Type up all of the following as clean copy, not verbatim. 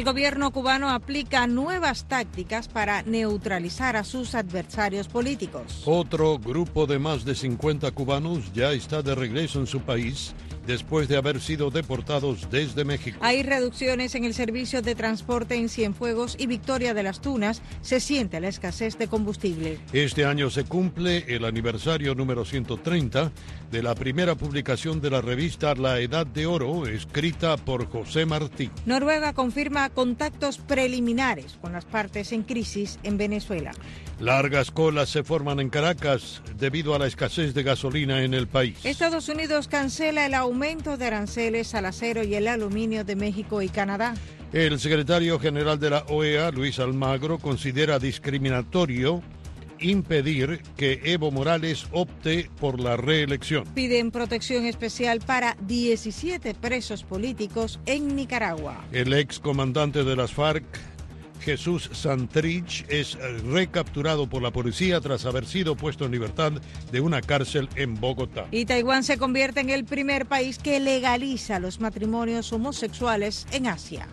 gobierno cubano aplica nuevas tácticas para neutralizar a sus adversarios políticos. Otro grupo de más de 50 cubanos ya está de regreso en su país después de haber sido deportados desde México. Hay reducciones en el servicio de transporte en Cienfuegos y Victoria de las Tunas. Se siente la escasez de combustible. Este año se cumple el aniversario número 130 de la primera publicación de la revista La Edad de Oro, escrita por José Martí. Noruega confirma contactos preliminares con las partes en crisis en Venezuela. Largas colas se forman en Caracas debido a la escasez de gasolina en el país. Estados Unidos cancela el aumento de aranceles al acero y el aluminio de México y Canadá. El secretario general de la OEA, Luis Almagro, considera discriminatorio impedir que Evo Morales opte por la reelección. Piden protección especial para 17 presos políticos en Nicaragua. El excomandante de las FARC, Jesús Santrich, es recapturado por la policía tras haber sido puesto en libertad de una cárcel en Bogotá. Y Taiwán se convierte en el primer país que legaliza los matrimonios homosexuales en Asia.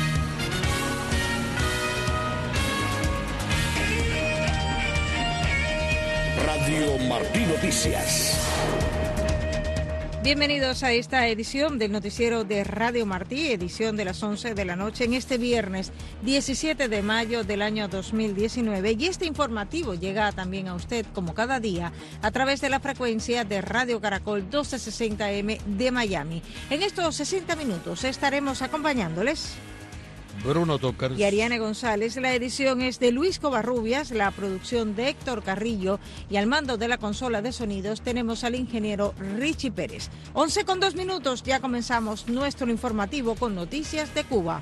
Radio Martí Noticias. Bienvenidos a esta edición del noticiero de Radio Martí, edición de las 11 de la noche, en este viernes 17 de mayo del año 2019. Y este informativo llega también a usted, como cada día, a través de la frecuencia de Radio Caracol 1260M de Miami. En estos 60 minutos estaremos acompañándoles Bruno Tócar y Ariane González. La edición es de Luis Covarrubias, la producción de Héctor Carrillo, y al mando de la consola de sonidos tenemos al ingeniero Richie Pérez. 11:02, ya comenzamos nuestro informativo con noticias de Cuba.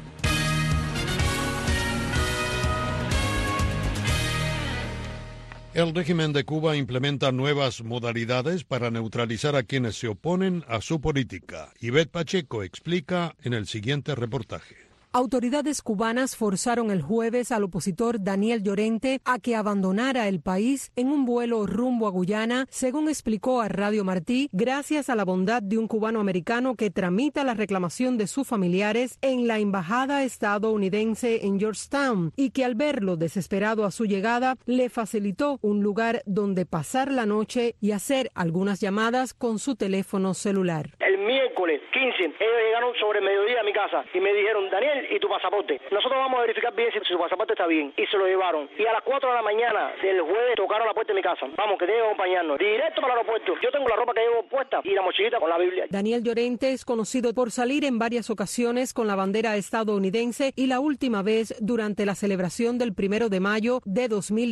El régimen de Cuba implementa nuevas modalidades para neutralizar a quienes se oponen a su política. Ivette Pacheco explica en el siguiente reportaje. Autoridades cubanas forzaron el jueves al opositor Daniel Llorente a que abandonara el país en un vuelo rumbo a Guyana, según explicó a Radio Martí, gracias a la bondad de un cubano americano que tramita la reclamación de sus familiares en la embajada estadounidense en Georgetown y que al verlo desesperado a su llegada le facilitó un lugar donde pasar la noche y hacer algunas llamadas con su teléfono celular. El miércoles 15, ellos llegaron sobre mediodía a mi casa y me dijeron: Daniel, ¿y tu pasaporte? Nosotros vamos a verificar bien si su pasaporte está bien. Y se lo llevaron. Y a las 4 de la mañana del jueves tocaron la puerta de mi casa. Vamos, que tienen que acompañarnos directo para el aeropuerto. Yo tengo la ropa que llevo puesta y la mochilita con la Biblia. Daniel Llorente es conocido por salir en varias ocasiones con la bandera estadounidense y la última vez durante la celebración del 1 de mayo de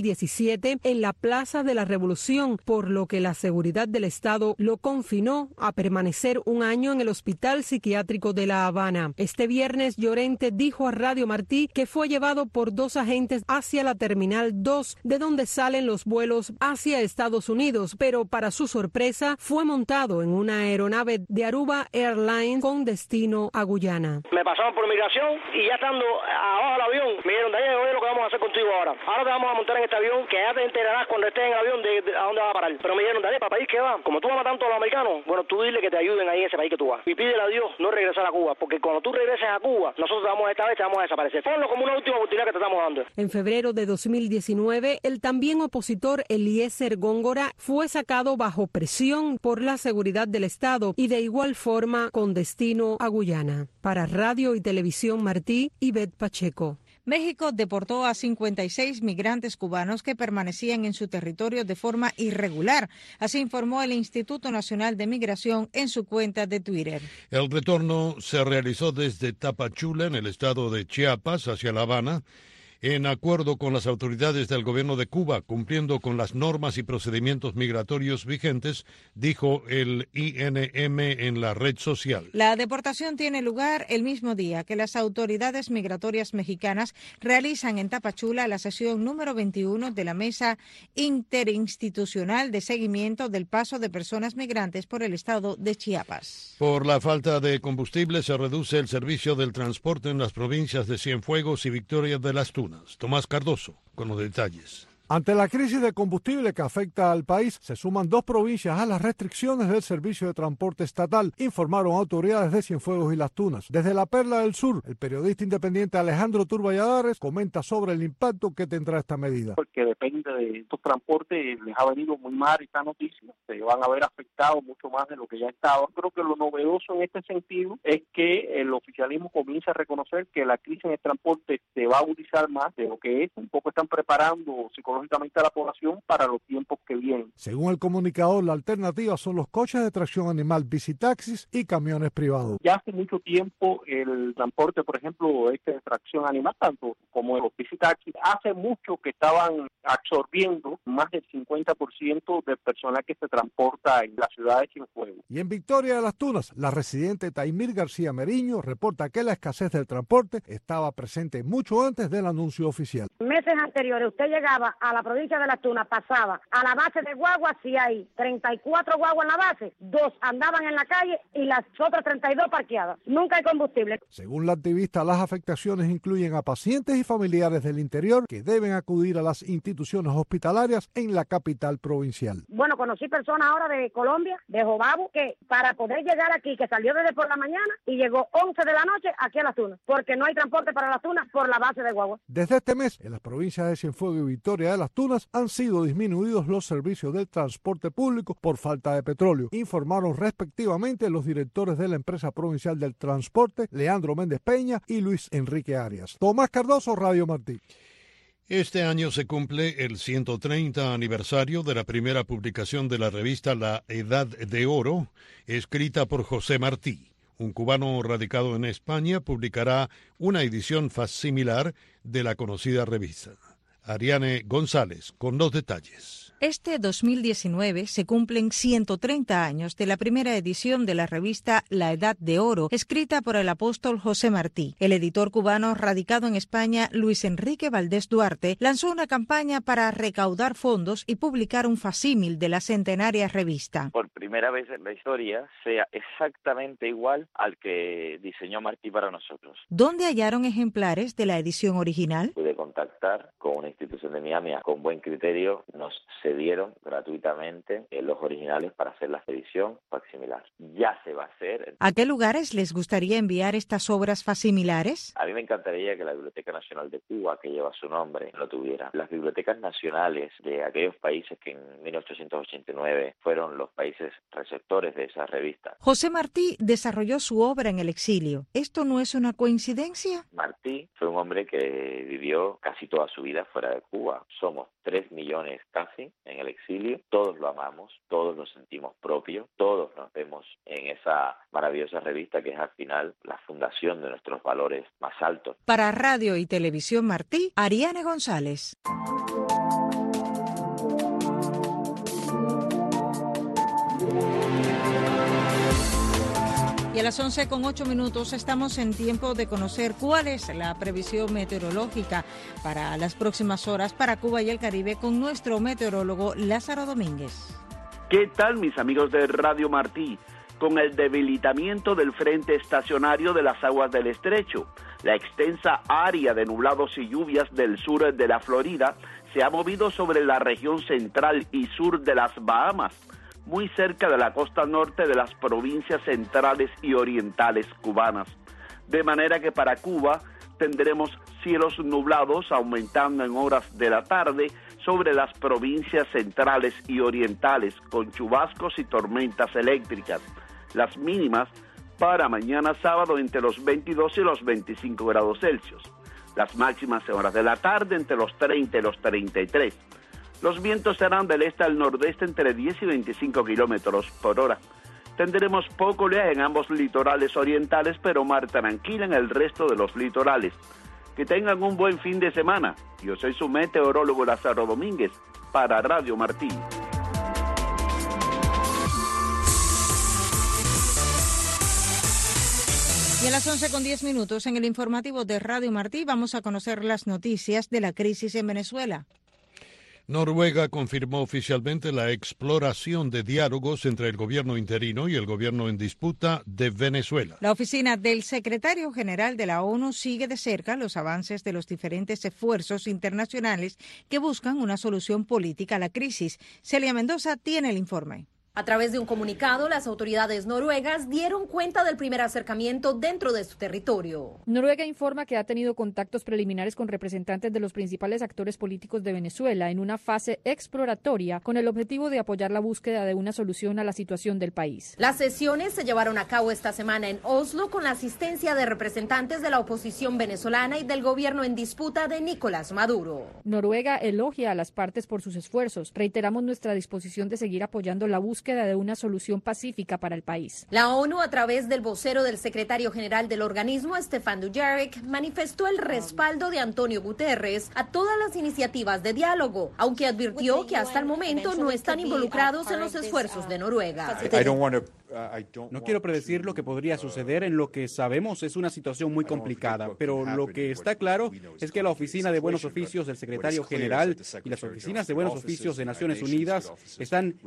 2017 en la Plaza de la Revolución, por lo que la seguridad del Estado lo confinó a permanecer un año en el Hospital Psiquiátrico de La Habana. Este viernes, Llorente dijo a Radio Martí que fue llevado por 2 agentes hacia la Terminal 2, de donde salen los vuelos hacia Estados Unidos, pero para su sorpresa fue montado en una aeronave de Aruba Airlines con destino a Guyana. Me pasaron por migración y ya estando abajo del avión me dijeron: Daniel, oye lo que vamos a hacer contigo ahora. Ahora te vamos a montar en este avión, que ya te enterarás cuando estés en el avión de a dónde vas a parar. Pero me dijeron: Daniel, ¿para país qué va? Como tú amas tanto a los americanos, bueno, tú dile que te ayuden ahí en ese país que tú vas. Y pídele a Dios no regresar a Cuba, porque cuando tú regreses a Cuba, nosotros esta vez te vamos a desaparecer. Ponlo como una última oportunidad que te estamos dando. En febrero de 2019, el también opositor Eliezer Góngora fue sacado bajo presión por la seguridad del Estado y de igual forma con destino a Guyana. Para Radio y Televisión Martí, Ivette Pacheco. México deportó a 56 migrantes cubanos que permanecían en su territorio de forma irregular. Así informó el Instituto Nacional de Migración en su cuenta de Twitter. El retorno se realizó desde Tapachula, en el estado de Chiapas, hacia La Habana, en acuerdo con las autoridades del gobierno de Cuba, cumpliendo con las normas y procedimientos migratorios vigentes, dijo el INM en la red social. La deportación tiene lugar el mismo día que las autoridades migratorias mexicanas realizan en Tapachula la sesión número 21 de la Mesa Interinstitucional de Seguimiento del Paso de Personas Migrantes por el estado de Chiapas. Por la falta de combustible se reduce el servicio del transporte en las provincias de Cienfuegos y Victoria de las Tunas. Tomás Cardoso con los detalles. Ante la crisis de combustible que afecta al país, se suman 2 provincias a las restricciones del servicio de transporte estatal, informaron autoridades de Cienfuegos y Las Tunas. Desde la Perla del Sur, el periodista independiente Alejandro Turballadares comenta sobre el impacto que tendrá esta medida. Porque depende de estos transportes, les ha venido muy mal esta noticia, se van a ver afectados mucho más de lo que ya estaba. Creo que lo novedoso en este sentido es que el oficialismo comienza a reconocer que la crisis en el transporte se va a agudizar más de lo que es. Un poco están preparando psicológicamente a la población para los tiempos que vienen. Según el comunicador, la alternativa son los coches de tracción animal, bicitaxis y camiones privados. Ya hace mucho tiempo el transporte, por ejemplo, de tracción animal, tanto como los bicitaxis, hace mucho que estaban absorbiendo más del 50% del personal que se transporta en la ciudad de Cienfuegos. Y en Victoria de Las Tunas, la residente Taimir García Meriño reporta que la escasez del transporte estaba presente mucho antes del anuncio oficial. Meses anteriores usted llegaba a la provincia de Las Tunas, pasaba a la base de guagua, si hay 34 guaguas en la base, 2 andaban en la calle y las otras 32 parqueadas. Nunca hay combustible. Según la activista, las afectaciones incluyen a pacientes y familiares del interior que deben acudir a las instituciones hospitalarias en la capital provincial. Bueno, conocí personas ahora de Colombia, de Jobabu, que para poder llegar aquí, que salió desde por la mañana y llegó 11 de la noche aquí a Las Tunas, porque no hay transporte para Las Tunas por la base de guagua. Desde este mes, en las provincias de Cienfuegos y Victoria de Las Tunas han sido disminuidos los servicios del transporte público por falta de petróleo, informaron respectivamente los directores de la empresa provincial del transporte, Leandro Méndez Peña y Luis Enrique Arias. Tomás Cardoso, Radio Martí. Este año se cumple el 130 aniversario de la primera publicación de la revista La Edad de Oro, escrita por José Martí. Un cubano radicado en España publicará una edición facsimilar de la conocida revista. Ariane González, con los detalles. Este 2019 se cumplen 130 años de la primera edición de la revista La Edad de Oro, escrita por el apóstol José Martí. El editor cubano radicado en España, Luis Enrique Valdés Duarte, lanzó una campaña para recaudar fondos y publicar un facsímil de la centenaria revista. Por primera vez en la historia sea exactamente igual al que diseñó Martí para nosotros. ¿Dónde hallaron ejemplares de la edición original? Pude contactar con una institución de Miami con buen criterio, nos cedieron gratuitamente los originales para hacer la edición facsimilar. Ya se va a hacer. ¿A qué lugares les gustaría enviar estas obras facsimilares? A mí me encantaría que la Biblioteca Nacional de Cuba, que lleva su nombre, lo tuviera. Las bibliotecas nacionales de aquellos países que en 1889 fueron los países receptores de esa revista. José Martí desarrolló su obra en el exilio. ¿Esto no es una coincidencia? Martí fue un hombre que vivió casi toda su vida fuera de Cuba. Somos 3 millones casi en el exilio. Todos lo amamos, todos lo sentimos propio, todos nos vemos en esa maravillosa revista que es al final la fundación de nuestros valores más altos. Para Radio y Televisión Martí, Ariane González. Y a las 11:08 estamos en tiempo de conocer cuál es la previsión meteorológica para las próximas horas para Cuba y el Caribe con nuestro meteorólogo Lázaro Domínguez. ¿Qué tal, mis amigos de Radio Martí? Con el debilitamiento del frente estacionario de las aguas del estrecho, la extensa área de nublados y lluvias del sur de la Florida se ha movido sobre la región central y sur de las Bahamas, muy cerca de la costa norte de las provincias centrales y orientales cubanas. De manera que para Cuba tendremos cielos nublados aumentando en horas de la tarde sobre las provincias centrales y orientales, con chubascos y tormentas eléctricas. Las mínimas para mañana sábado entre los 22 y los 25 grados Celsius. Las máximas en horas de la tarde entre los 30 y los 33. Los vientos serán del este al nordeste entre 10 y 25 kilómetros por hora. Tendremos poco oleaje en ambos litorales orientales, pero mar tranquila en el resto de los litorales. Que tengan un buen fin de semana. Yo soy su meteorólogo Lázaro Domínguez para Radio Martí. Y a las 11:10 en el informativo de Radio Martí vamos a conocer las noticias de la crisis en Venezuela. Noruega confirmó oficialmente la exploración de diálogos entre el gobierno interino y el gobierno en disputa de Venezuela. La oficina del secretario general de la ONU sigue de cerca los avances de los diferentes esfuerzos internacionales que buscan una solución política a la crisis. Celia Mendoza tiene el informe. A través de un comunicado, las autoridades noruegas dieron cuenta del primer acercamiento dentro de su territorio. Noruega informa que ha tenido contactos preliminares con representantes de los principales actores políticos de Venezuela en una fase exploratoria con el objetivo de apoyar la búsqueda de una solución a la situación del país. Las sesiones se llevaron a cabo esta semana en Oslo con la asistencia de representantes de la oposición venezolana y del gobierno en disputa de Nicolás Maduro. Noruega elogia a las partes por sus esfuerzos. Reiteramos nuestra disposición de seguir apoyando la búsqueda de una solución pacífica para el país. La ONU, a través del vocero del secretario general del organismo, Stefan Dujarric, manifestó el respaldo de Antonio Guterres a todas las iniciativas de diálogo, aunque advirtió que hasta el momento no están involucrados en los esfuerzos de Noruega. No quiero predecir lo que podría suceder. En lo que sabemos es una situación muy complicada, pero lo que está claro es que la Oficina de Buenos Oficios del Secretario General y las oficinas de Buenos Oficios de Naciones Unidas están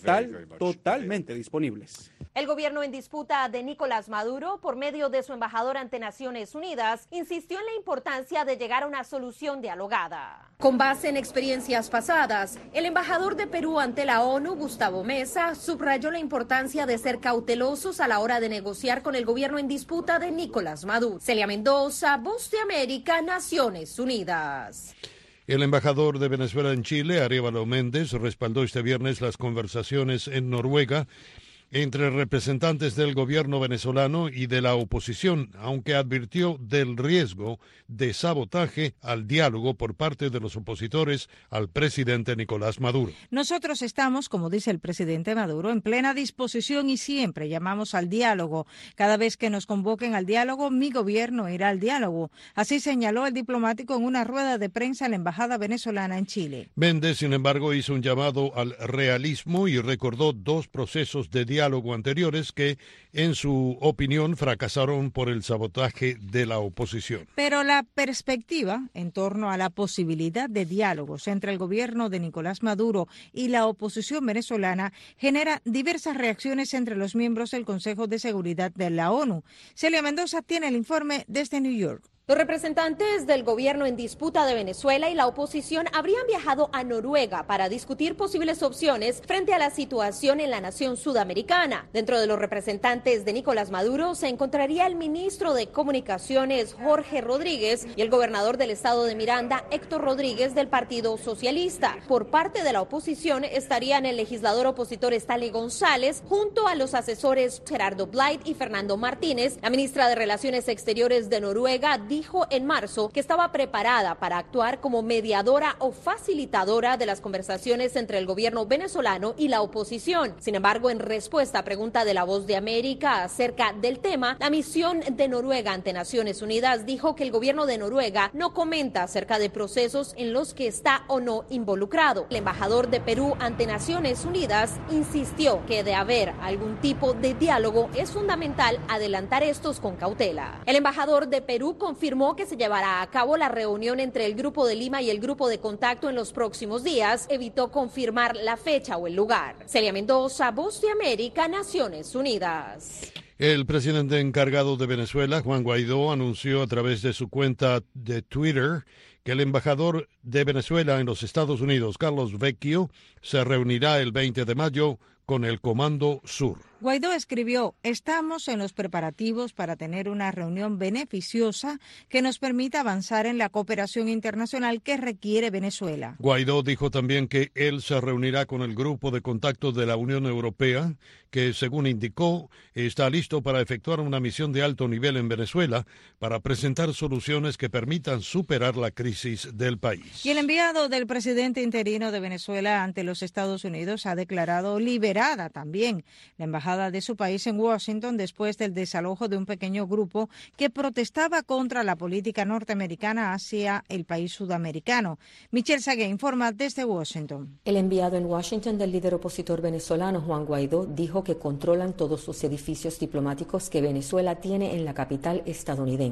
totalmente disponibles. El gobierno en disputa de Nicolás Maduro, por medio de su embajador ante Naciones Unidas, insistió en la importancia de llegar a una solución dialogada. Con base en experiencias pasadas, el embajador de Perú ante la ONU, Gustavo Meza, subrayó la importancia de ser cautelosos a la hora de negociar con el gobierno en disputa de Nicolás Maduro. Celia Mendoza, Voz de América, Naciones Unidas. El embajador de Venezuela en Chile, Arévalo Méndez, respaldó este viernes las conversaciones en Noruega entre representantes del gobierno venezolano y de la oposición, aunque advirtió del riesgo de sabotaje al diálogo por parte de los opositores al presidente Nicolás Maduro. Nosotros estamos, como dice el presidente Maduro, en plena disposición y siempre llamamos al diálogo. Cada vez que nos convoquen al diálogo, mi gobierno irá al diálogo. Así señaló el diplomático en una rueda de prensa en la embajada venezolana en Chile. Méndez, sin embargo, hizo un llamado al realismo y recordó dos procesos de diálogo anteriores que, en su opinión, fracasaron por el sabotaje de la oposición. Pero la perspectiva en torno a la posibilidad de diálogos entre el gobierno de Nicolás Maduro y la oposición venezolana genera diversas reacciones entre los miembros del Consejo de Seguridad de la ONU. Celia Mendoza tiene el informe desde New York. Los representantes del gobierno en disputa de Venezuela y la oposición habrían viajado a Noruega para discutir posibles opciones frente a la situación en la nación sudamericana. Dentro de los representantes de Nicolás Maduro se encontraría el ministro de Comunicaciones, Jorge Rodríguez, y el gobernador del estado de Miranda, Héctor Rodríguez, del Partido Socialista. Por parte de la oposición estarían el legislador opositor Stanley González, junto a los asesores Gerardo Blight y Fernando Martínez. La ministra de Relaciones Exteriores de Noruega dijo en marzo que estaba preparada para actuar como mediadora o facilitadora de las conversaciones entre el gobierno venezolano y la oposición. Sin embargo, en respuesta a pregunta de La Voz de América acerca del tema, la misión de Noruega ante Naciones Unidas dijo que el gobierno de Noruega no comenta acerca de procesos en los que está o no involucrado. El embajador de Perú ante Naciones Unidas insistió que de haber algún tipo de diálogo es fundamental adelantar estos con cautela. El embajador de Perú confirmó que se llevará a cabo la reunión entre el Grupo de Lima y el Grupo de Contacto en los próximos días. Evitó confirmar la fecha o el lugar. Celia Mendoza, Voz de América, Naciones Unidas. El presidente encargado de Venezuela, Juan Guaidó, anunció a través de su cuenta de Twitter que el embajador de Venezuela en los Estados Unidos, Carlos Vecchio, se reunirá el 20 de mayo con el Comando Sur. Guaidó escribió: estamos en los preparativos para tener una reunión beneficiosa que nos permita avanzar en la cooperación internacional que requiere Venezuela. Guaidó dijo también que él se reunirá con el grupo de contacto de la Unión Europea, que según indicó, está listo para efectuar una misión de alto nivel en Venezuela para presentar soluciones que permitan superar la crisis del país. Y el enviado del presidente interino de Venezuela ante los Estados Unidos ha declarado liberada también la embajada de su país en Washington después del desalojo de un pequeño grupo que protestaba contra la política norteamericana hacia el país sudamericano. Michelle Sagué informa desde Washington. El enviado en Washington del líder opositor venezolano Juan Guaidó dijo que controlan todos los edificios diplomáticos que Venezuela tiene en la capital estadounidense.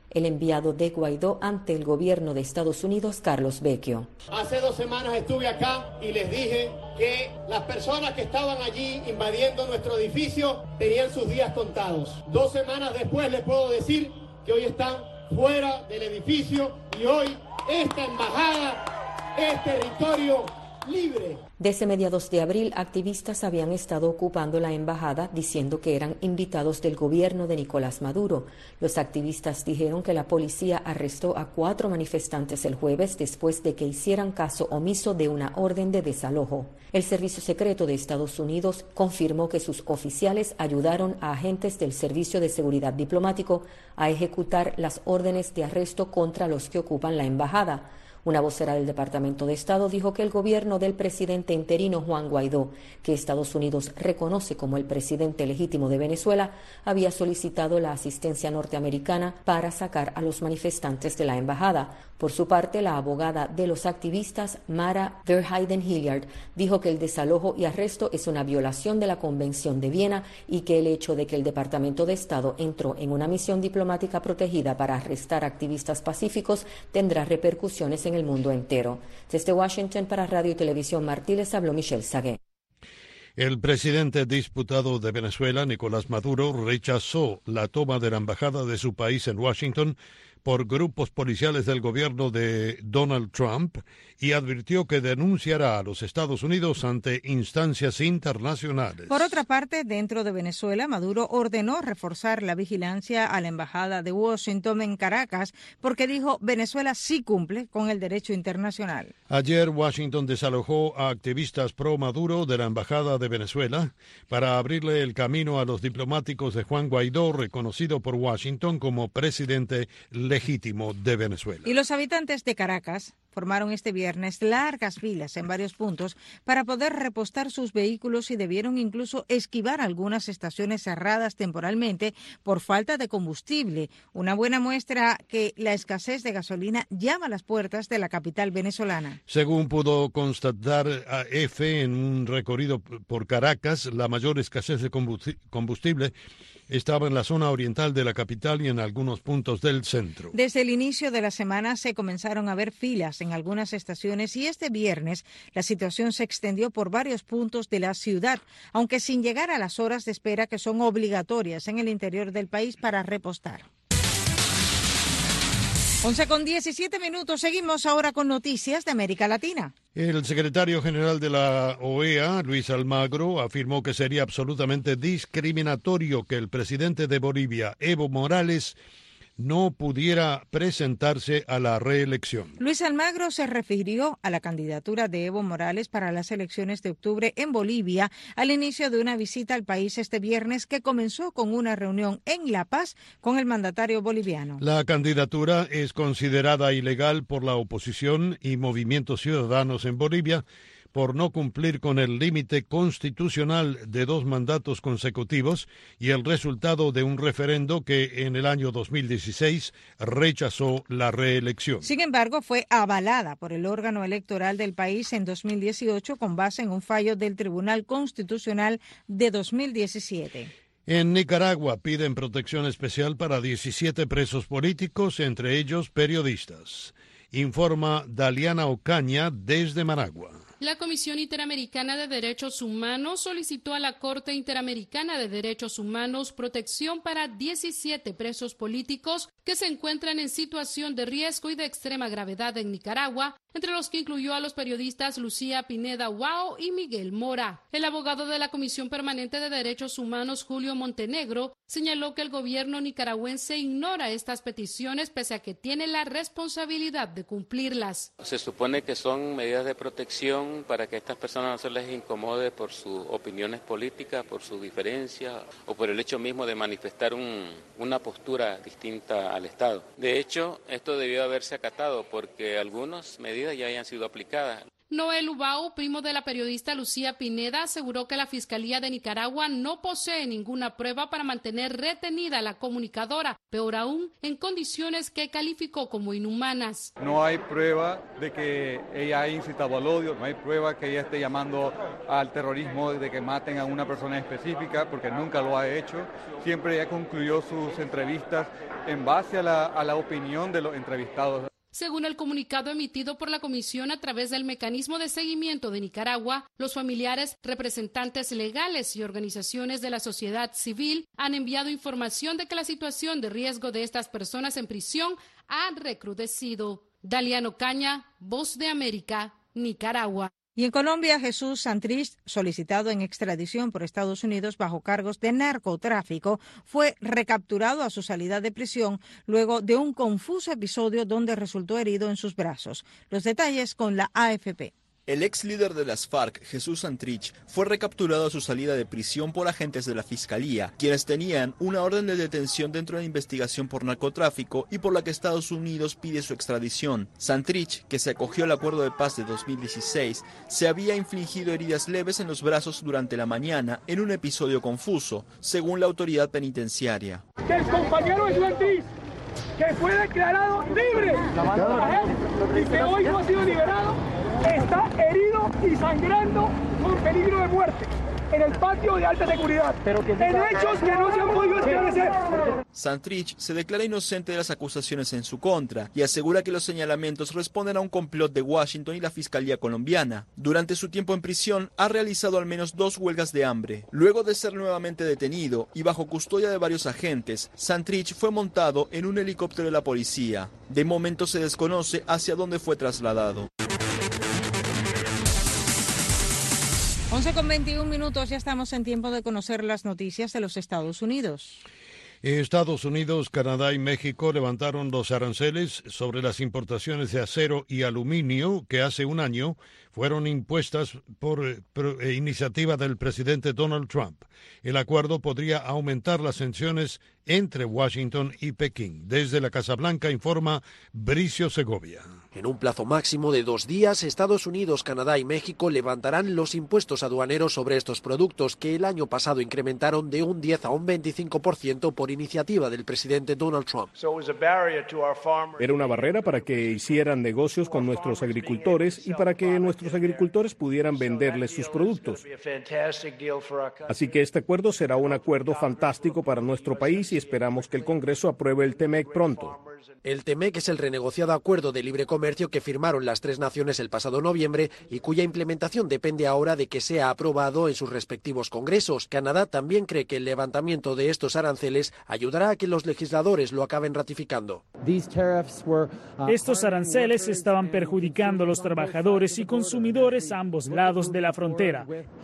El enviado de Guaidó ante el gobierno de Estados Unidos, Carlos Vecchio. Hace 2 semanas estuve acá y les dije que las personas que estaban allí invadiendo nuestro edificio tenían sus días contados. 2 semanas después les puedo decir que hoy están fuera del edificio y hoy esta embajada es territorio libre. Desde mediados de abril, activistas habían estado ocupando la embajada diciendo que eran invitados del gobierno de Nicolás Maduro. Los activistas dijeron que la policía arrestó a 4 manifestantes el jueves después de que hicieran caso omiso de una orden de desalojo. El Servicio Secreto de Estados Unidos confirmó que sus oficiales ayudaron a agentes del Servicio de Seguridad Diplomático a ejecutar las órdenes de arresto contra los que ocupan la embajada. Una vocera del Departamento de Estado dijo que el gobierno del presidente interino Juan Guaidó, que Estados Unidos reconoce como el presidente legítimo de Venezuela, había solicitado la asistencia norteamericana para sacar a los manifestantes de la embajada. Por su parte, la abogada de los activistas, Mara Verheiden-Hilliard, dijo que el desalojo y arresto es una violación de la Convención de Viena y que el hecho de que el Departamento de Estado entró en una misión diplomática protegida para arrestar activistas pacíficos tendrá repercusiones en el mundo entero. Desde Washington para Radio y Televisión Martí les habló Michelle Sagué. El presidente disputado de Venezuela, Nicolás Maduro, rechazó la toma de la embajada de su país en Washington por grupos policiales del gobierno de Donald Trump y advirtió que denunciará a los Estados Unidos ante instancias internacionales. Por otra parte, dentro de Venezuela, Maduro ordenó reforzar la vigilancia a la embajada de Washington en Caracas porque dijo Venezuela sí cumple con el derecho internacional. Ayer Washington desalojó a activistas pro Maduro de la embajada de Venezuela para abrirle el camino a los diplomáticos de Juan Guaidó, reconocido por Washington como presidente legítimo de Venezuela. Y los habitantes de Caracas formaron este viernes largas filas en varios puntos para poder repostar sus vehículos y debieron incluso esquivar algunas estaciones cerradas temporalmente por falta de combustible. Una buena muestra que la escasez de gasolina llama a las puertas de la capital venezolana. Según pudo constatar AF en un recorrido por Caracas, la mayor escasez de combustible estaba en la zona oriental de la capital y en algunos puntos del centro. Desde el inicio de la semana se comenzaron a ver filas en algunas estaciones y este viernes la situación se extendió por varios puntos de la ciudad, aunque sin llegar a las horas de espera que son obligatorias en el interior del país para repostar. 11:17, seguimos ahora con noticias de América Latina. El secretario general de la OEA, Luis Almagro, afirmó que sería absolutamente discriminatorio que el presidente de Bolivia, Evo Morales, no pudiera presentarse a la reelección. Luis Almagro se refirió a la candidatura de Evo Morales para las elecciones de octubre en Bolivia al inicio de una visita al país este viernes que comenzó con una reunión en La Paz con el mandatario boliviano. La candidatura es considerada ilegal por la oposición y movimientos ciudadanos en Bolivia por no cumplir con el límite constitucional de 2 mandatos consecutivos y el resultado de un referendo que en el año 2016 rechazó la reelección. Sin embargo, fue avalada por el órgano electoral del país en 2018 con base en un fallo del Tribunal Constitucional de 2017. En Nicaragua piden protección especial para 17 presos políticos, entre ellos periodistas. Informa Daliana Ocaña desde Managua. La Comisión Interamericana de Derechos Humanos solicitó a la Corte Interamericana de Derechos Humanos protección para 17 presos políticos que se encuentran en situación de riesgo y de extrema gravedad en Nicaragua, entre los que incluyó a los periodistas Lucía Pineda Guao y Miguel Mora. El abogado de la Comisión Permanente de Derechos Humanos, Julio Montenegro, señaló que el gobierno nicaragüense ignora estas peticiones pese a que tiene la responsabilidad de cumplirlas. Se supone que son medidas de protección para que a estas personas no se les incomode por sus opiniones políticas, por su diferencia o por el hecho mismo de manifestar una postura distinta al Estado. De hecho, esto debió haberse acatado porque algunas medidas ya hayan sido aplicadas. Noel Ubau, primo de la periodista Lucía Pineda, aseguró que la Fiscalía de Nicaragua no posee ninguna prueba para mantener retenida a la comunicadora, peor aún, en condiciones que calificó como inhumanas. No hay prueba de que ella haya incitado al odio, no hay prueba que ella esté llamando al terrorismo, de que maten a una persona específica, porque nunca lo ha hecho. Siempre ella concluyó sus entrevistas en base a la opinión de los entrevistados. Según el comunicado emitido por la Comisión a través del Mecanismo de Seguimiento de Nicaragua, los familiares, representantes legales y organizaciones de la sociedad civil han enviado información de que la situación de riesgo de estas personas en prisión ha recrudecido. Daliano Caña, Voz de América, Nicaragua. Y en Colombia, Jesús Santrich, solicitado en extradición por Estados Unidos bajo cargos de narcotráfico, fue recapturado a su salida de prisión luego de un confuso episodio donde resultó herido en sus brazos. Los detalles con la AFP. El ex líder de las FARC, Jesús Santrich, fue recapturado a su salida de prisión por agentes de la Fiscalía, quienes tenían una orden de detención dentro de la investigación por narcotráfico y por la que Estados Unidos pide su extradición. Santrich, que se acogió al acuerdo de paz de 2016, se había infligido heridas leves en los brazos durante la mañana en un episodio confuso, según la autoridad penitenciaria. El compañero de Santrich, que fue declarado libre y que hoy no ha sido liberado, está herido y sangrando con peligro de muerte en el patio de alta seguridad, en hechos que no se han podido esclarecer. Santrich se declara inocente de las acusaciones en su contra y asegura que los señalamientos responden a un complot de Washington y la Fiscalía colombiana. Durante su tiempo en prisión ha realizado al menos 2 huelgas de hambre. Luego de ser nuevamente detenido y bajo custodia de varios agentes, Santrich fue montado en un helicóptero de la policía. De momento se desconoce hacia dónde fue trasladado. 11:21, ya estamos en tiempo de conocer las noticias de los Estados Unidos. Estados Unidos, Canadá y México levantaron los aranceles sobre las importaciones de acero y aluminio que hace un año fueron impuestas por iniciativa del presidente Donald Trump. El acuerdo podría aumentar las tensiones entre Washington y Pekín. Desde la Casa Blanca informa Bricio Segovia. En un plazo máximo de 2 días, Estados Unidos, Canadá y México levantarán los impuestos aduaneros sobre estos productos que el año pasado incrementaron de un 10 a un 25% por iniciativa del presidente Donald Trump. Era una barrera para que hicieran negocios con nuestros agricultores y para que nuestros agricultores pudieran venderles sus productos. Así que este acuerdo será un acuerdo fantástico para nuestro país y esperamos que el Congreso apruebe el TEMEC pronto. El TEMEC es el renegociado acuerdo de libre comercio que firmaron las 3 naciones el pasado noviembre y cuya implementación depende ahora de que sea aprobado en sus respectivos congresos. Canadá también cree que el levantamiento de estos aranceles ayudará a que los legisladores lo acaben ratificando. Estos aranceles estaban perjudicando a los trabajadores y consumidores a ambos lados de la frontera.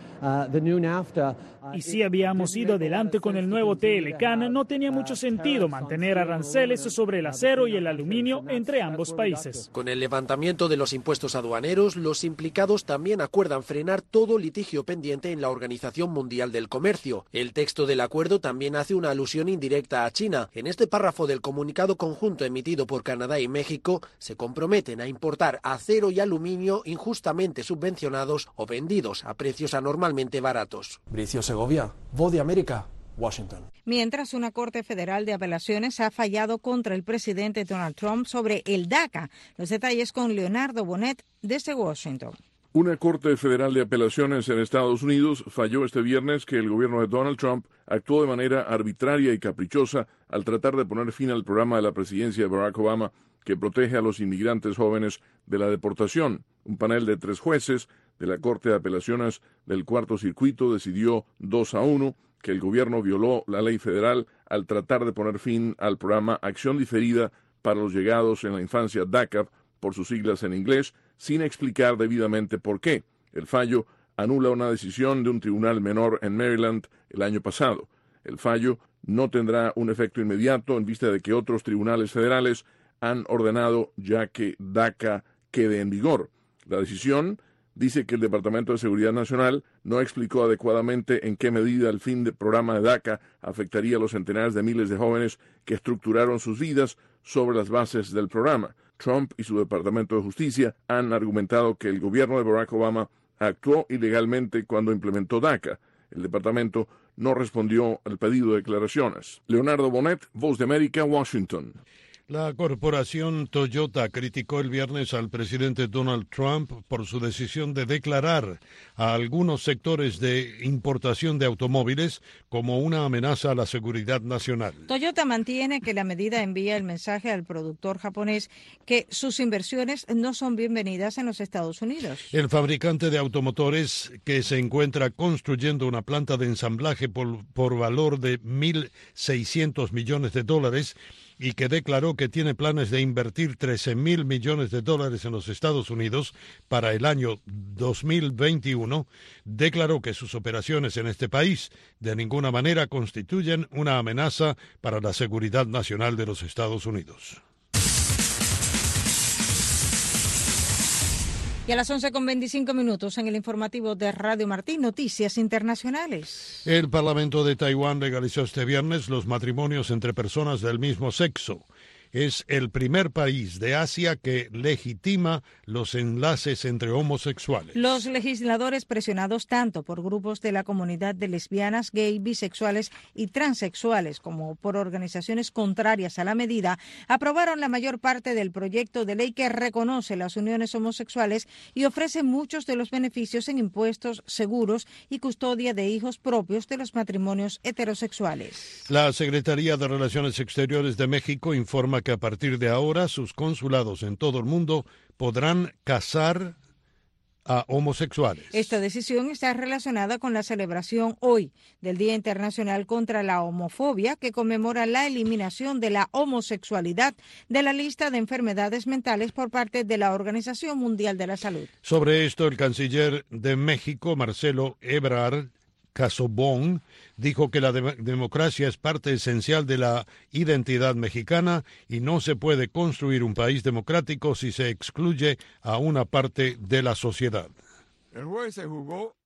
Y si habíamos ido adelante con el nuevo TLCAN, no tenía mucho sentido mantener aranceles sobre el acero y el aluminio entre ambos países. Con el levantamiento de los impuestos aduaneros, los implicados también acuerdan frenar todo litigio pendiente en la Organización Mundial del Comercio. El texto del acuerdo también hace una alusión indirecta a China. En este párrafo del comunicado conjunto emitido por Canadá y México, se comprometen a importar acero y aluminio injustamente subvencionados o vendidos a precios anormalmente baratos. Bricio Segovia, Voz de América, Washington. Mientras, una Corte Federal de Apelaciones ha fallado contra el presidente Donald Trump sobre el DACA. Los detalles con Leonardo Bonet desde Washington. Una Corte Federal de Apelaciones en Estados Unidos falló este viernes que el gobierno de Donald Trump actuó de manera arbitraria y caprichosa al tratar de poner fin al programa de la presidencia de Barack Obama que protege a los inmigrantes jóvenes de la deportación. Un panel de 3 jueces de la Corte de Apelaciones del Cuarto Circuito decidió 2-1 que el gobierno violó la ley federal al tratar de poner fin al programa Acción Diferida para los Llegados en la Infancia, DACA, por sus siglas en inglés, sin explicar debidamente por qué. El fallo anula una decisión de un tribunal menor en Maryland el año pasado. El fallo no tendrá un efecto inmediato en vista de que otros tribunales federales han ordenado ya que DACA quede en vigor. La decisión dice que el Departamento de Seguridad Nacional no explicó adecuadamente en qué medida el fin del programa de DACA afectaría a los centenares de miles de jóvenes que estructuraron sus vidas sobre las bases del programa. Trump y su Departamento de Justicia han argumentado que el gobierno de Barack Obama actuó ilegalmente cuando implementó DACA. El departamento no respondió al pedido de declaraciones. Leonardo Bonet, Voz de América, Washington. La corporación Toyota criticó el viernes al presidente Donald Trump por su decisión de declarar a algunos sectores de importación de automóviles como una amenaza a la seguridad nacional. Toyota mantiene que la medida envía el mensaje al productor japonés que sus inversiones no son bienvenidas en los Estados Unidos. El fabricante de automotores, que se encuentra construyendo una planta de ensamblaje por valor de $1.600 millones, y que declaró que tiene planes de invertir $13,000 millones en los Estados Unidos para el año 2021, declaró que sus operaciones en este país de ninguna manera constituyen una amenaza para la seguridad nacional de los Estados Unidos. Y a las 11:25 en el informativo de Radio Martí, noticias internacionales. El Parlamento de Taiwán legalizó este viernes los matrimonios entre personas del mismo sexo. Es el primer país de Asia que legitima los enlaces entre homosexuales. Los legisladores, presionados tanto por grupos de la comunidad de lesbianas, gay, bisexuales y transexuales como por organizaciones contrarias a la medida, aprobaron la mayor parte del proyecto de ley que reconoce las uniones homosexuales y ofrece muchos de los beneficios en impuestos, seguros y custodia de hijos propios de los matrimonios heterosexuales. La Secretaría de Relaciones Exteriores de México informa que a partir de ahora sus consulados en todo el mundo podrán casar a homosexuales. Esta decisión está relacionada con la celebración hoy del Día Internacional contra la Homofobia, que conmemora la eliminación de la homosexualidad de la lista de enfermedades mentales por parte de la Organización Mundial de la Salud. Sobre esto, el canciller de México, Marcelo Ebrard Casobón, dijo que la democracia es parte esencial de la identidad mexicana y no se puede construir un país democrático si se excluye a una parte de la sociedad. El jueves se jugó.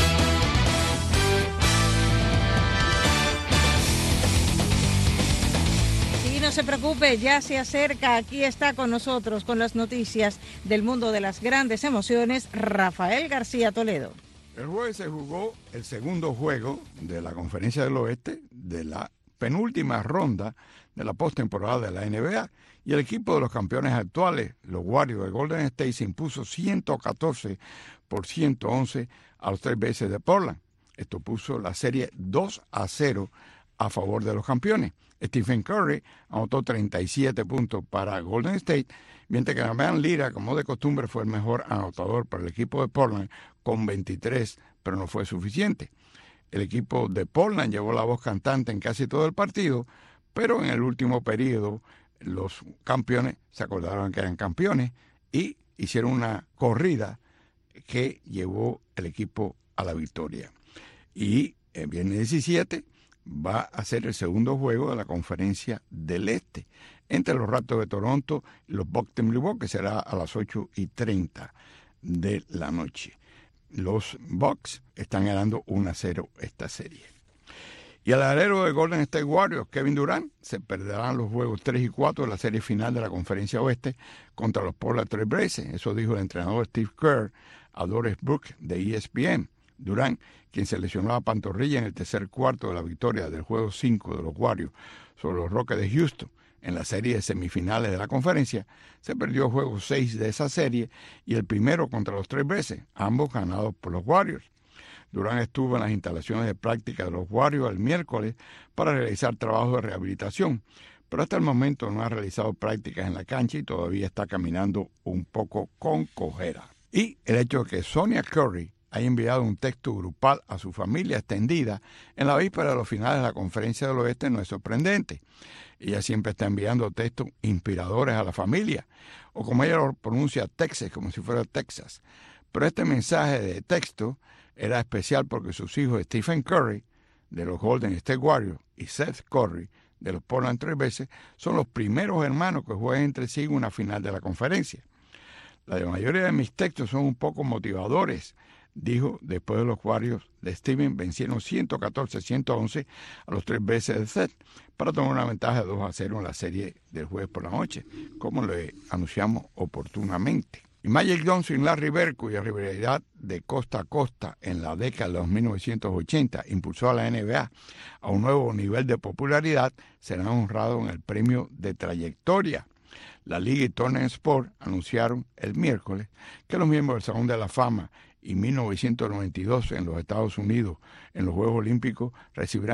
Sí, no se preocupe, ya se acerca, aquí está con nosotros con las noticias del mundo de las grandes emociones, Rafael García Toledo. El jueves se jugó el segundo juego de la Conferencia del Oeste de la penúltima ronda de la postemporada de la NBA y el equipo de los campeones actuales, los Warriors de Golden State, se impuso 114 por 111 a los tres veces de Portland. Esto puso la serie 2-0 a favor de los campeones. Stephen Curry anotó 37 puntos para Golden State, mientras que Damian Lillard, como de costumbre, fue el mejor anotador para el equipo de Portland con 23, pero no fue suficiente. El equipo de Portland llevó la voz cantante en casi todo el partido, pero en el último periodo los campeones se acordaron que eran campeones y hicieron una corrida que llevó el equipo a la victoria. Y el viernes 17 va a ser el segundo juego de la Conferencia del Este entre los Raptors de Toronto y los Bucks de Milwaukee, que será a las 8:30 de la noche. Los Bucks están ganando 1-0 esta serie. Y el alero de Golden State Warriors, Kevin Durant, se perderán los juegos 3 y 4 de la serie final de la Conferencia Oeste contra los Portland Trail Blazers. Eso dijo el entrenador Steve Kerr a Doris Brooks de ESPN. Durant, quien se lesionó la pantorrilla en el tercer cuarto de la victoria del juego 5 de los Warriors sobre los Rockets de Houston en la serie de semifinales de la conferencia, se perdió el juego 6 de esa serie y el primero contra los Trail Blazers, ambos ganados por los Warriors. Durant estuvo en las instalaciones de práctica de los Warriors el miércoles para realizar trabajos de rehabilitación, pero hasta el momento no ha realizado prácticas en la cancha y todavía está caminando un poco con cojera. Y el hecho de que Sonia Curry ha enviado un texto grupal a su familia extendida en la víspera de los finales de la Conferencia del Oeste no es sorprendente. Ella siempre está enviando textos inspiradores a la familia, o como ella lo pronuncia, Texas, como si fuera Texas. Pero este mensaje de texto era especial porque sus hijos Stephen Curry, de los Golden State Warriors, y Seth Curry, de los Portland Trail Blazers, son los primeros hermanos que juegan entre sí en una final de la conferencia. La mayoría de mis textos son un poco motivadores, dijo después de los Warriors de Steven vencieron 114-111 a los 3 veces del set para tomar una ventaja de 2-0 en la serie del jueves por la noche, como le anunciamos oportunamente. Y Magic Johnson y Larry Bird, cuya rivalidad de costa a costa en la década de los 1980 impulsó a la NBA a un nuevo nivel de popularidad, serán honrados en el premio de trayectoria. La Liga y Turner Sport anunciaron el miércoles que los miembros del Salón de la Fama y 1992 en los Estados Unidos en los Juegos Olímpicos recibirán